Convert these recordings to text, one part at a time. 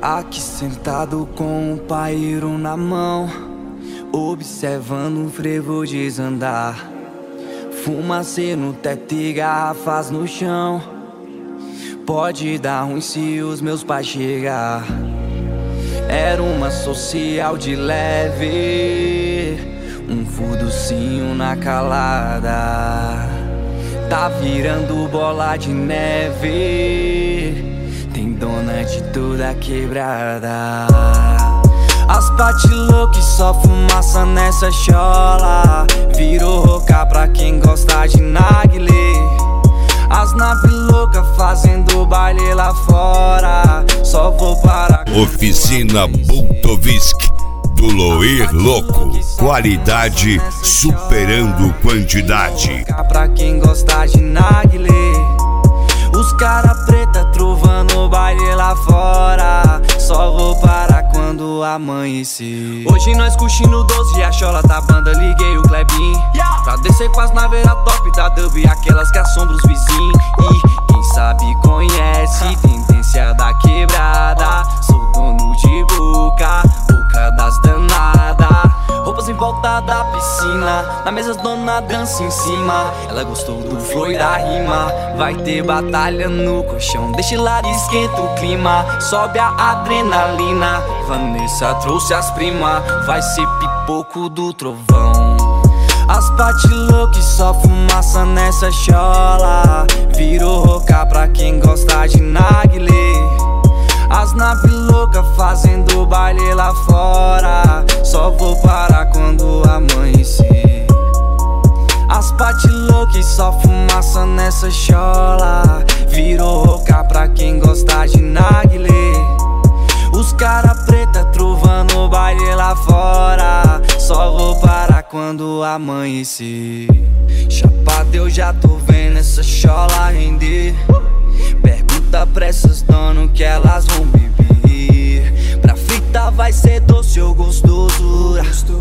Aqui sentado com o paeiro na mão, observando o frevo desandar. Fumaça no teto e garrafas no chão. Pode dar ruim se os meus pais chegar. Era uma social de leve, um furducinho na calada. Tá virando bola de neve, tem dona de toda quebrada. As pati louca e só fumaça nessa chola. Virou roca pra quem gosta de narguilé. As nave louca fazendo baile lá fora. Só vou parar. Oficina Bultovisk do Loir Louco. Qualidade superando quantidade. Pra quem gosta de narguilé. Os cara preta trovando baile lá fora. Só vou parar quando amanhecer. Hoje nós curtindo 12 e a chola tá banda. Liguei o Klebin pra descer com as naveiras top da dub, aquelas que assombram os vizinhos. E quem sabe conhece, tendência da quebrada. Sou dono de boca, boca das danadas. Roupas em volta da piscina, na mesa dona dança em cima. Ela gostou do flow e da rima. Vai ter batalha no colchão, deixa lá e esquenta o clima. Sobe a adrenalina, Vanessa trouxe as primas. Vai ser pipoco do trovão. As pati louca e só fumaça nessa chola. Virou roca pra quem gosta de narguilé. As nave louca fazendo baile lá fora. Só vou parar quando amanhecer. As pati louca e só fumaça nessa chola. Virou roca pra quem gosta de narguilé. Os cara preta trovando baile lá fora. Só vou parar quando amanhecer. Chapado eu já tô vendo essa chola render. Pergunta pra essas donas que elas vão beber. Pra fritar vai ser doce ou gostoso.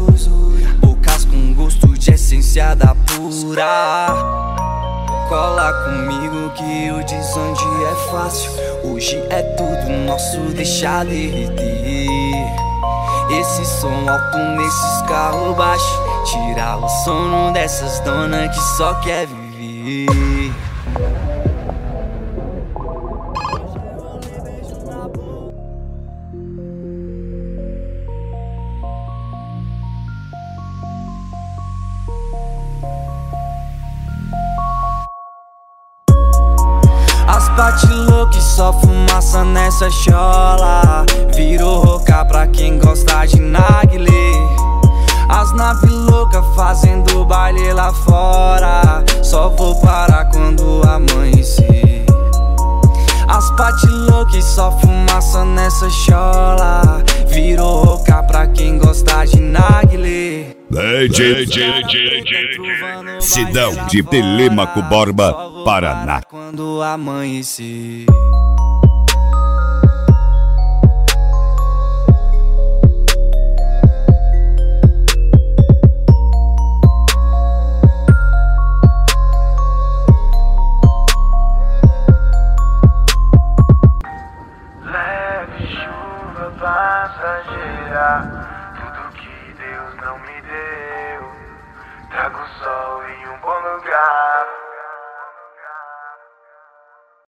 Bocas com gosto de essência da pura. Cola comigo que o desonde é fácil. Hoje é tudo nosso, deixa derreter. Esse som alto nesses carros baixos, tirar o sono dessas donas que só quer viver. As pati louca e só fumaça nessa chola. Virou roca pra quem gosta de narguilé. As nave louca fazendo baile lá fora. Só vou parar quando amanhecer. As pati louca e só fumaça nessa chola. Virou roca pra quem gosta de narguilé. Sidão de Telêmaco Borba, Paraná. Quando amanhecer.